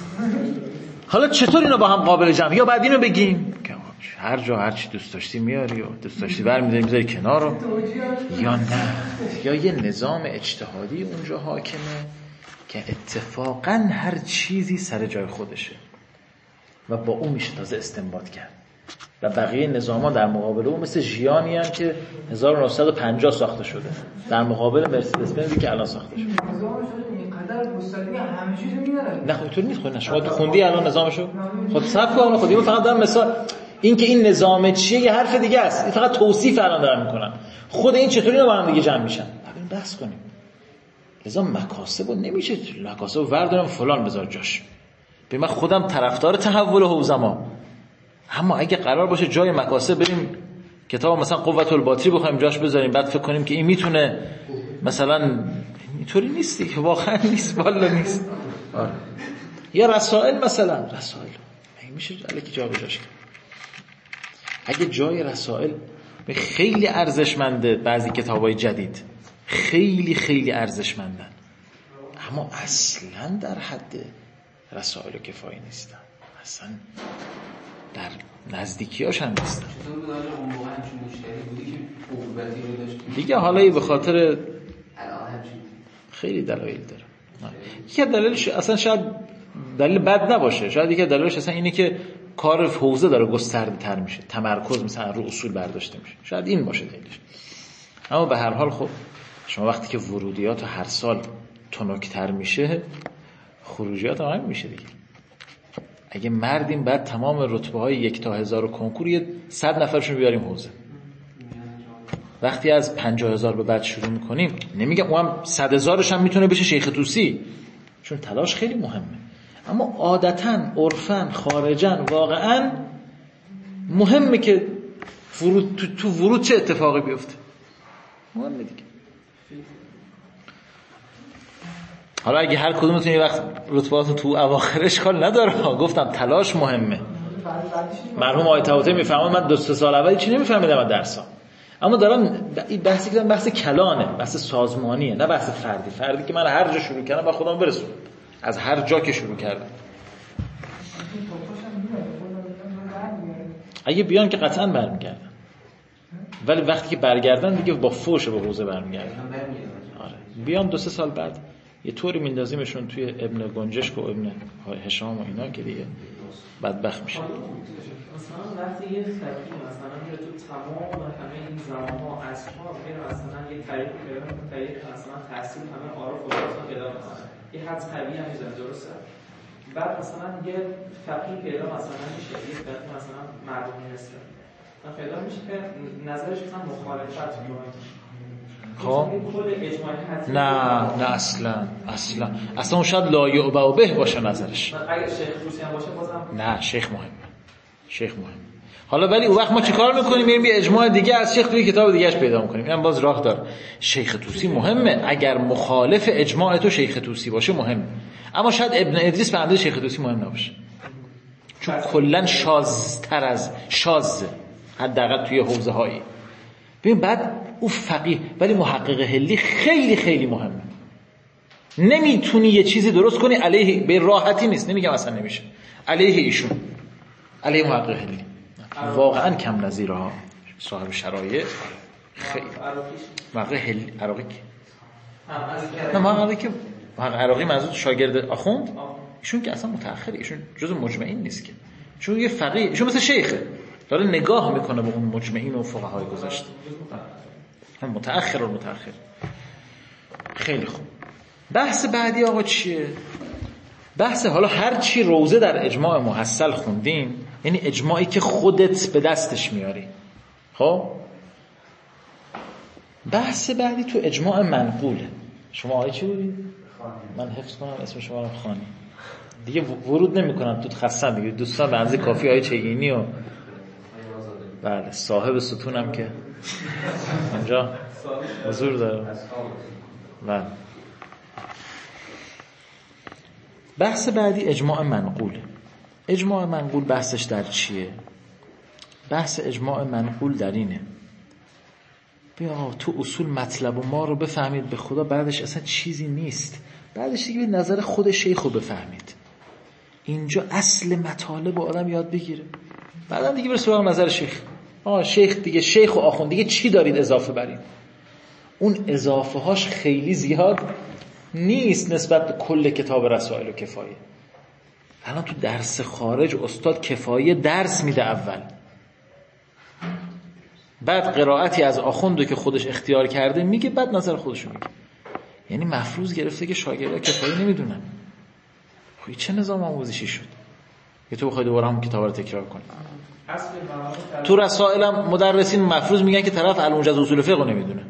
حالا چطور اینو با هم قابل جمع؟ یا بعد اینو بگیم که هر جا هر چی دوست داشتی میاری و دوست داشتی برمی‌داری میذاری کنار رو، یا نه یا یه نظام اجتهادی اونجا حاکمه که اتفاقا هر چیزی سر جای خودشه و با اون میشه تازه استنباط کرد. و بقیه نظامان در مقابل اون مثل ژیانی هم که هزار و نهصد و پنجاه ساخته شده در مقابل مرسدس بنزی که الان ساخته شده. اینقدر مستقیم همه چیزو میداره. نه اینطوری نیست. خود شما تو خوندی الان نظامشو؟ خود صف کن. خودی من فقط دارم مثال این که این نظام چیه یه حرف دیگه است. این فقط توصیف الان دارم میکنم. خود این چطوری با هم دیگه جمع میشن؟ ببین بحث کنیم. لذا مکاسبو نمیشه مکاسبو وردارم فلان بذار جاش. به من خودم طرفدار تحول حوزما، اما اگه قرار باشه جای مکاسب بریم کتاب مثلا قوت الباطری بخوایم جاش بذاریم بعد فکر کنیم که این میتونه مثلا اینطوری نیستی که واقعا نیست، والا نیست. آره. یا رسائل مثلا رسائل این میشه الکی جا بجاش کرد. اگه جای رسائل خیلی ارزشمنده، بعضی کتابای جدید خیلی خیلی ارزشمندن اما اصلا در حد رسائل کفایی نیستن، اصلا در نزدیکیاش هم نیستن دیگه. حالا به خاطر خیلی دلایل داره. یکی دلیلش اصلا شاید دلیل بد نباشه، شاید یکی دلیلش اصلا اینه که کار حوزه داره گسترده تر میشه، تمرکز مثلا رو اصول برداشته میشه، شاید این باشه دلیلش. اما به هر حال خب شما وقتی که ورودیات هر سال تنکتر میشه خروجیات هم همین میشه دیگه. اگه مردیم بعد تمام رتبه های یک تا هزار کنکور یه صد نفرشون بیاریم حوزه. وقتی از پنجاه هزار به بعد شروع میکنیم نمیگم اونم صد هزارش هم میتونه بشه شیخ طوسی، چون تلاش خیلی مهمه، اما عادتاً عرفاً خارجاً واقعاً مهمه که ورود تو, تو ورود چه اتفاقی بیفته، مهمه دیگه. حالا اگه هر کدومتون یه وقت رتبهاتون تو اواخرش کار نداره، گفتم تلاش مهمه. مرحوم آقای طاووسی میفهمن من دو سه سال اول چی نمیفهمیدم از درسام، اما دارم بحثی که بحث کلانه، بحث سازمانیه، نه بحث فردی. فردی که من هر جا شروع کردم و خودم برسونم، از هر جا که شروع کردم. اگه بیان که قطعا برمیگردن، ولی وقتی که برگردن دیگه با فوش به حوزه برمیگردن. آره بیان دو سه سال بعد یه طوری میندازیمشون توی ابن گنجشک و ابن هشام و اینا که دیگه بدبخت میشه. مثلا وقتی یه فقیه مثلا میره تو تمام همه این زمان‌ها عصرها میره مثلا یه طریق پیدا می‌کنه، طریق مثلا تحصیل همه عارف و اصلا پیدا می‌کنه، یه حد قوی هم میزنه، درسته؟ بعد مثلا یه فقیه پیدا مثلا میشه، یه فقیه مثلا مردمی هست و پیدا میشه که نظرش مثلا مخالفت می‌کنه. خب نه نه اصلا اصلا اصلا اون شاید لا یعبأ به باشه نظرش. اگه شیخ طوسی هم باشه بازم نه شیخ مهمه، شیخ مهم. حالا ولی اون وقت ما چیکار میکنیم؟ میریم یه اجماع دیگه از شیخ توی کتاب دیگه‌اش پیدا میکنیم. اینم باز راه داره. شیخ طوسی مهمه، اگر مخالف اجماع تو شیخ طوسی باشه مهمه، اما شاید ابن ادریس به اندازه شیخ طوسی مهم نباشه، چون کلا شاذتر از شاذ حداقل توی حوزه هایی. ببین بعد او فقیه ولی محقق حلی خیلی خیلی مهمه. نمیتونی یه چیزی درست کنی علیه، به راحتی نیست، نمیگم اصلا نمیشه، علیه ایشون، علیه محقق حلی واقعا کم نظیره ها، صاحب شرایط خیلی محقق حلی. عراقی نه محققی که محقق عراقی منظور شاگرد آخوند، ایشون که اصلا متأخره، ایشون جزء مجمعین نیست که، چون یه فقیه، ایشون مثل شیخه داره نگاه میکنه به اون مجمعین و فقهای گذشته، متأخر و متأخر. خیلی خوب. بحث بعدی آقا چیه؟ بحث حالا هر چی روزه در اجماع محصل خوندیم، یعنی اجماعی که خودت به دستش میاری. خب بحث بعدی تو اجماع منقوله. شما آقای چی بودی؟ من حفظ کنم اسم شما رو خوانی دیگه، ورود نمی کنم تو خستم دیگه. دوستان به اندازه کافی آقای چگینی و بله صاحب ستونم که اونجا حضور داره. بله بحث بعدی اجماع منقوله. اجماع منقول بحثش در چیه؟ بحث اجماع منقول در اینه بیا تو اصول مطلب و ما رو بفهمید به خدا، بعدش اصلا چیزی نیست، بعدش دیگه نظر خود شیخ رو بفهمید. اینجا اصل مطالب و آدم یاد بگیره، بعدم دیگه بره سراغ نظر شیخ. آه شیخ دیگه، شیخ و آخوند دیگه چی دارید اضافه برید؟ اون اضافه هاش خیلی زیاد نیست نسبت به کل کتاب رسائل و کفایه. الان تو درس خارج استاد کفایه درس میده اول، بعد قرائتی از آخوندو که خودش اختیار کرده میگه، بعد نظر خودشو میگه. یعنی مفروض گرفته که شاگردها کفایه نمیدونن. خب چه نظام آموزشی شد که تو بخوای دوباره همون کتابا رو تکرار کنی؟ تو رسائل هم مدرسین مفروض میگن که طرف الموجز اصول فقه رو نمیدونه،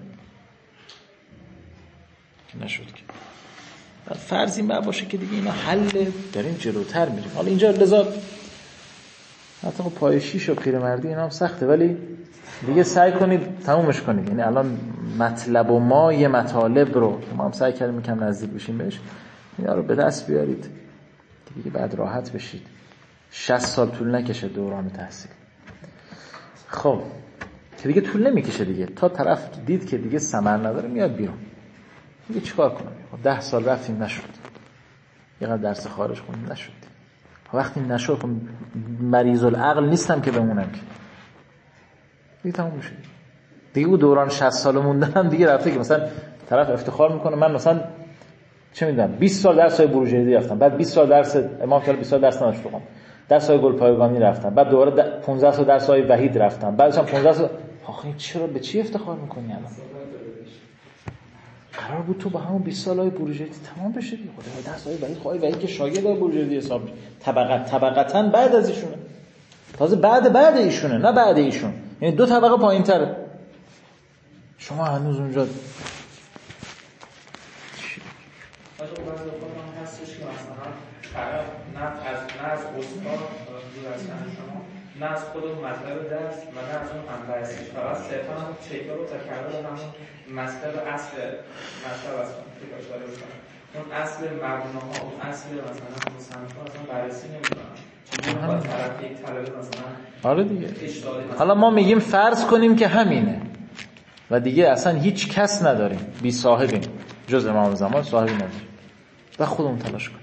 که نشد که فرض این بر باشه که دیگه اینا حل، داریم جلوتر میریم. حالا اینجا لذا حتی پای شیش و پیرمردی اینا هم سخته، ولی دیگه سعی کنید تمومش کنید. یعنی الان مطلب و ما یه مطالب رو ما هم سعی کردیم کم نزدیک بشیم بهش، اینا رو به دست بیارید دیگه بعد راحت بشید. شصت سال طول نکشه دوران تحصیل. خب که دیگه طول نمیکشه دیگه، تا طرف دید که دیگه ثمر نداره میاد بیرون. دیگه چیکار کنم؟ ده سال رفتیم نشد، یه قدر درس خارج خوندیم نشد. وقتی نشد خب مریض العقل نیستم که بمونم که دیگه تموم میشه دیگه. اون دوران شصت سال موندنم دیگه رفته که مثلا طرف افتخار میکنه من مثلا چه میدونم بیست سال درس های بروجردی رفتم، بعد بیست سال درس امام کلا بیست سال درس نداشتم، درس های گلپایگانی رفتم، بعد دوباره پانزده سال درس های وحید رفتم، بعدش هم پانزده سال. آخه چرا به چی افتخار میکنی الان؟ قرار بود تو با همون بیست سالای بروجردی تمام بشه دیگه. خدا درس های وحید خواهی وحید که شاگرد بروجردی حساب میشه، طبقه طبقتاً بعد از ایشونه، تازه بعد بعد ایشونه نه بعد ایشون، یعنی دو طبقه پایین‌تره. شما هنوز اونجا باشه بعضی وقتا هم هستش که مثلا طرف نه از نه از استاد دور از شما، نه از خود اون مطلب درس و نه از اون منبع هستش، فقط صرفا هم چکار و تکرار همون مطلب اصل مطلب از که اشاره بکنم، اون اصل مبنا ها، اون اصل مثلا مصنف ها اصلا بررسی نمی‌کنن. چون با طرف یک طلبه مثلا آره دیگه. حالا ما میگیم فرض کنیم که همینه، و دیگه اصلا هیچ کس نداریم، بی صاحبیم، جز امام زمان صاحبی نداریم و خودمون تلاش کنیم.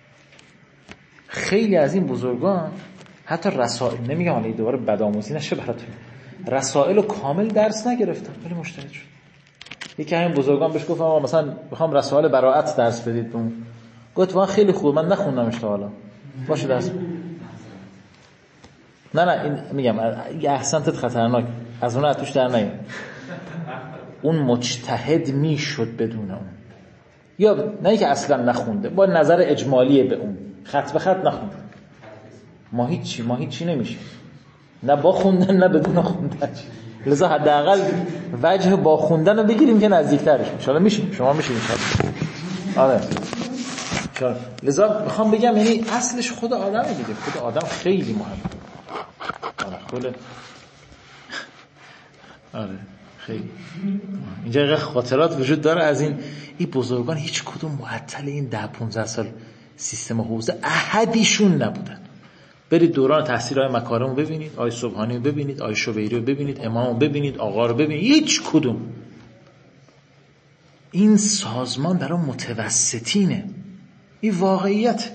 خیلی از این بزرگان حتی رسائل، نمیگم حالا دوباره بدآموزی نشه براتون، رسائل رو کامل درس نگرفتن ولی مجتهد شد. یکی همین بزرگان بهش گفتم آقا مثلا میخوام رسائل براءت درس بدید بهمون، گفت واقعا خیلی خوب، من نخوندمش تا حالا، باشه درس بده. نه نه این میگم یه احسنتت خطرناک، از اون توش در نیاد. اون مجتهد میشد بدون اون، یا نه که اصلا نخونده، با نظر اجمالی به اون خط به خط نخونده، ما هیچی ما هیچی نمیشه، نه با خوندن نه بدون خوندن. لذا حداقل وجه با خوندن رو بگیریم که نزدیکترش میشه. حالا میشه شما میشه میشه آره چرا. لذا میخوام بگم یعنی اصلش خود آدمه دیگه، خود آدم خیلی مهمه. آره خود آره خیلی اینجا خاطرات وجود داره از این این بزرگان، هیچ کدوم معطل این ده پانزده سال سیستم حوزه احدیشون نبودن. برید دوران تحصیل های مکارم رو ببینید، آی سبحانی رو ببینید، آی شبیری رو ببینید، امام رو ببینید، آقا رو ببینید، هیچ کدوم. این سازمان برای متوسطینه، این واقعیت.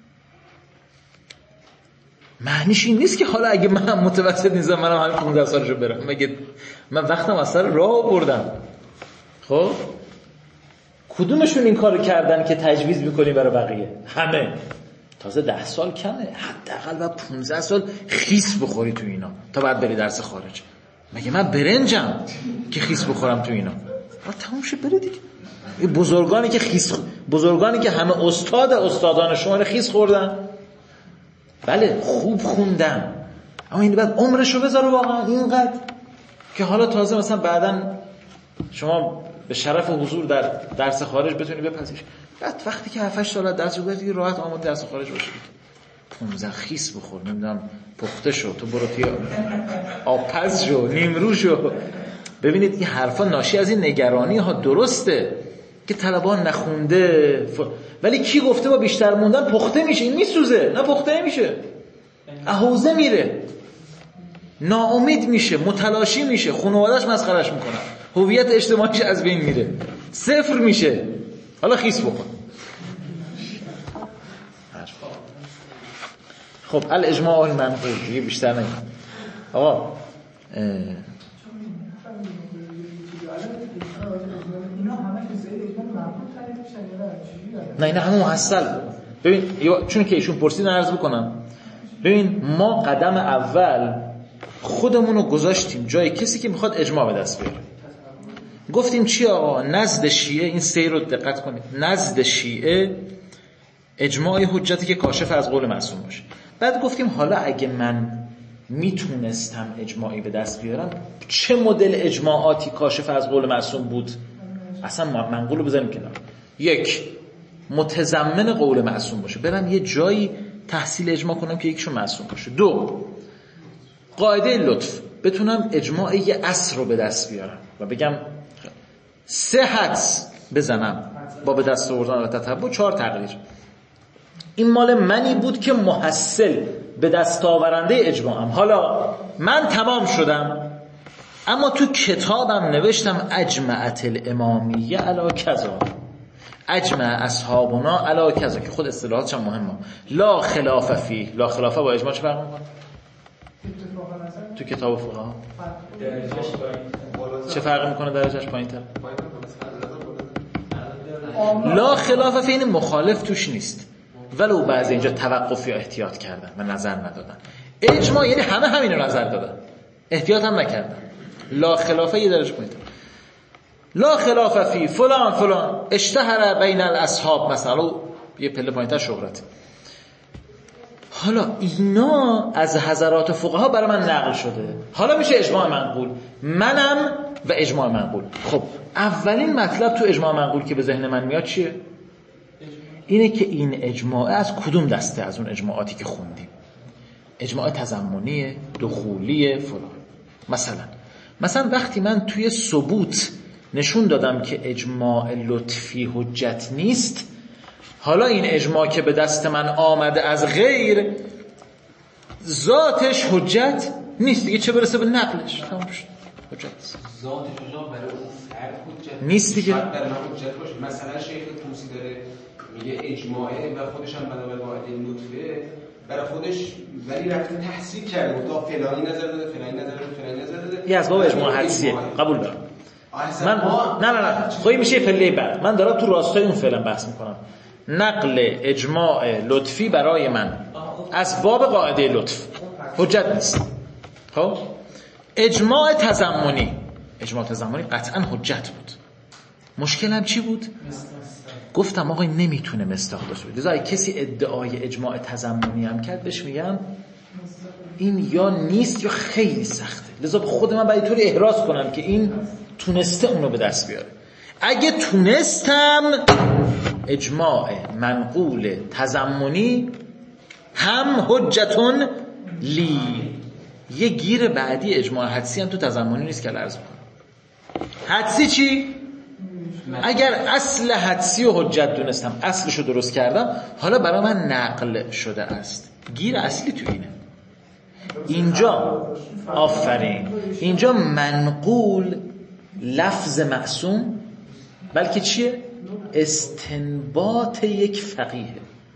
معنیش این نیست که حالا اگه من متوسط نیستم منم همین پانزده سالشو برم، مگه من وقتم از سر راه بردم. خب کدومشون این کارو کردن که تجویز میکنی برای بقیه؟ همه. تازه ده سال کمه، حداقل بعد پانزده سال خیس بخوری تو اینا تا بعد بری درس خارج. مگه من برنجم که خیس بخورم تو اینا؟ بعد تموم شه بره دیگه. این بزرگانی که خیس بزرگانی که همه استاد استادان شما خیس خوردن، بله خوب خوندن، اما این بعد عمرشو بذاره واقعا اینقدر که حالا تازه مثلا بعداً شما به شرف حضور در درس خارج بتونی بپذیرش. بعد وقتی که هفت هشت سال درس رو بردی راحت آماده درس خارج باشی. پانزده خیس بخور، نمیدونم پخته شو، تو برو توی آبپز شو، نیمرو شو. ببینید این حرفا ناشی از این نگرانی ها درسته که طلبان نخونده ف... ولی کی گفته با بیشتر موندن پخته میشه؟ این میسوزه، نه پخته میشه، احوزه میره، ناامید میشه، متلاشی میشه، خانواده‌اش مسخرهش میکنن، هویت اجتماعیش از بین میره، صفر میشه. حالا خیس بکن. خب الاجماع المنقول دیگه بیشتر نگیم. آقا نه نه همون محصل. ببین چون که ایشون پرسیدن عرض بکنم، ببین ما قدم اول خودمون رو گذاشتیم جای کسی که میخواد اجماع به دست بیاره. گفتیم چی آقا؟ نزد شیعه، این سیر رو دقت کنید، نزد شیعه اجماع حجتی که کاشف از قول معصوم باشه. بعد گفتیم حالا اگه من میتونستم اجماعی به دست بیارم، چه مدل اجماعاتی کاشف از قول معصوم بود؟ اصلا منقول رو بزنیم کنار. یک، متضمن قول معصوم باشه، برم یه جایی تحصیل اجماع کنم که یکیشون معصوم باشه. دو، قاعده لطف، بتونم اجماع یه عصر رو به دست بیارم و بگم سه حدس بزنم با به دست آوردن و تتبع. چهار، تقریر. این مال منی بود که محصل به دست آورنده اجماعم. حالا من تمام شدم، اما تو کتابم نوشتم اجمعت الامامیه علی کذا، اجمع اصحابنا علی کذا، که خود اصطلاحاتش هم مهمه. لا خلاف فی، لا خلافه با اجماع چه فرق میکنه؟ تو کتاب فقها چه فرق میکنه؟ درجهش پایین‌تر. لا خلاف فی این مخالف توش نیست، ولو بعضی اینجا توقف یا احتیاط کردن و نظر ندادن. اجماع یعنی همه همین رو نظر دادن، احتیاط هم نکردن. لا خلافه یه درجه پایین‌تر. لا خلاف فی فلان فلان اشتهر بین الاصحاب، مثلا یه پله پایین‌تر شهرت. حالا اینا از حضرات فقها برای من نقل شده، حالا میشه اجماع منقول، منم و اجماع منقول. خب اولین مطلب تو اجماع منقول که به ذهن من میاد چیه؟ اینه که این اجماع از کدوم دسته از اون اجماعاتی که خوندیم؟ اجماع تضمنی، دخولی، فلان. مثلا مثلا وقتی من توی ثبوت نشون دادم که اجماع لطفی حجت نیست، حالا این اجماع که به دست من آمده از غیر، ذاتش حجت نیست دیگه، چه برسه به نقلش. تمام شد. حجت نیست. ذات شجاع برای اون فرد حجت نیست دیگه. شاید برای من حجت باشه. مثلا شیخ طوسی داره میگه اجماعه و خودش هم بنابر قاعده لطفه برای خودش، ولی رفته تحصیل کرده تا فلانی نظر داده فلانی نظر داده فلانی نظر داده. یه اسباب اجماع حدسیه، قبول دارم. من نه نه نه خواهی میشه فعله بعد من دارم تو راستای اون فعلا بحث میکنم. نقل اجماع لطفی برای من از باب قاعده لطف حجت نیست. خب اجماع تضمنی، اجماع تضمنی قطعا حجت بود. مشکلم چی بود؟ گفتم آقای نمیتونه مصداق داشته باشه. لذا کسی ادعای اجماع تضمنی هم کرد بهش میگم این یا نیست یا خیلی سخته. لذا به خود من باید طوری احراز کنم که این تونسته اونو به دست بیاره. اگه تونستم اجماع منقول تضمنی هم حجتون لی. یه گیر بعدی اجماع حدسی هم تو تضمنی نیست که عرض کنم. حدسی چی؟ اگر اصل حدسی و حجت دونستم، اصلشو درست کردم، حالا برای من نقل شده است. گیر اصلی تو اینه. اینجا آفرین، اینجا منقول لفظ معصوم بلکه چیه؟ استنباط یک فقیه.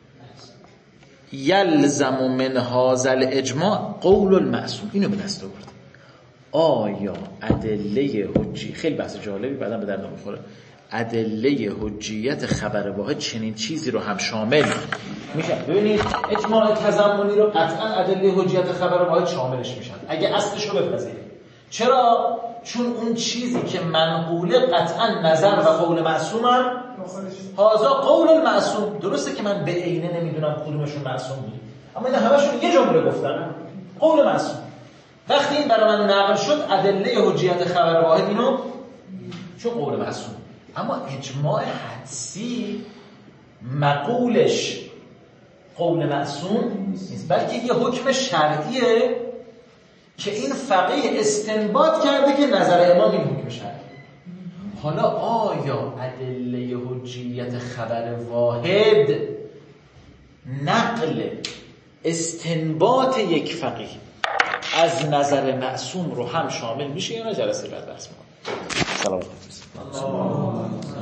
یلزم من هذا الاجماع قول المعصوم. اینو به دست آورد. آیا ادله حجی، خیلی بحث جالبی بعدا به درد میخوره، ادله حجیت خبر واحد چنین چیزی رو هم شامل میشن؟ ببینید اجماع تضمنی رو قطعا ادله حجیت خبر واحد شاملش میشن اگه اصلش رو بپذیریم. چرا؟ چون اون چیزی که منقوله قطعا نظر و قول معصومم. هذا قول المعصوم. درسته که من به عینه نمیدونم کدومشون معصوم بود، اما اینا همشون یه جمله گفتن قول معصوم. وقتی این برای من نقل شد ادله حجیت خبر واحد اینو چون قول معصوم. اما اجماع حدسی مقولش قول معصوم نیست، بلکه یه حکم شرعیه که این فقیه استنباط کرده که نظر امام این حکم شرعی. حالا آیا ادله حجیت خبر واحد نقل استنباط یک فقیه از نظر معصوم رو هم شامل میشه یا نه؟ جلسه بعد بحث می‌کنم. سلام علیکم.